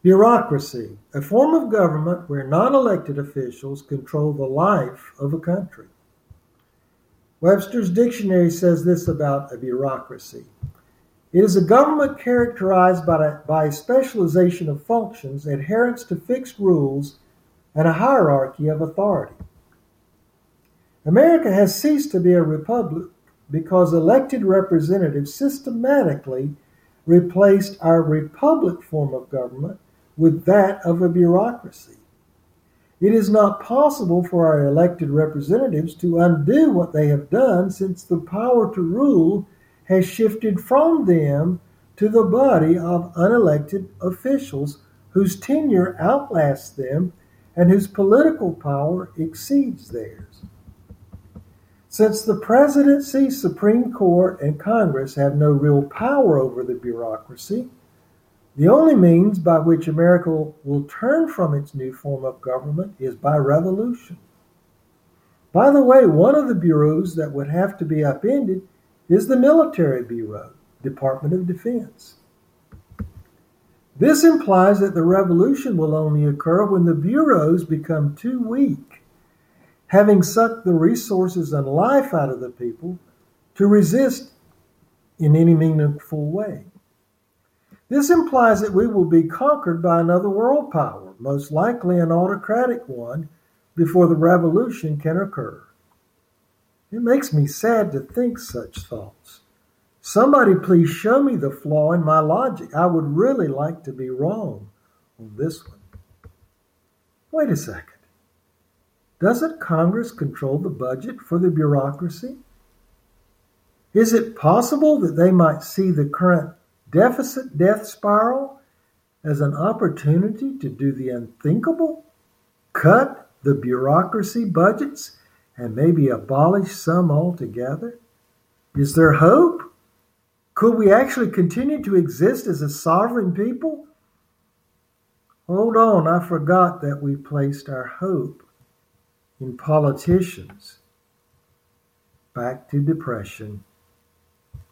Bureaucracy, a form of government where non-elected officials control the life of a country. Webster's dictionary says this about a bureaucracy. It is a government characterized by a specialization of functions, adherence to fixed rules, and a hierarchy of authority. America has ceased to be a republic because elected representatives systematically replaced our republic form of government with that of a bureaucracy. It is not possible for our elected representatives to undo what they have done, since the power to rule has shifted from them to the body of unelected officials whose tenure outlasts them and whose political power exceeds theirs. Since the presidency, Supreme Court, and Congress have no real power over the bureaucracy, the only means by which America will turn from its new form of government is by revolution. By the way, one of the bureaus that would have to be upended is the Military Bureau, Department of Defense. This implies that the revolution will only occur when the bureaus become too weak, having sucked the resources and life out of the people, to resist in any meaningful way. This implies that we will be conquered by another world power, most likely an autocratic one, before the revolution can occur. It makes me sad to think such thoughts. Somebody please show me the flaw in my logic. I would really like to be wrong on this one. Wait a second. Doesn't Congress control the budget for the bureaucracy? Is it possible that they might see the current deficit death spiral as an opportunity to do the unthinkable? Cut the bureaucracy budgets and maybe abolish some altogether? Is there hope? Could we actually continue to exist as a sovereign people? Hold on, I forgot that we placed our hope in politicians. Back to depression.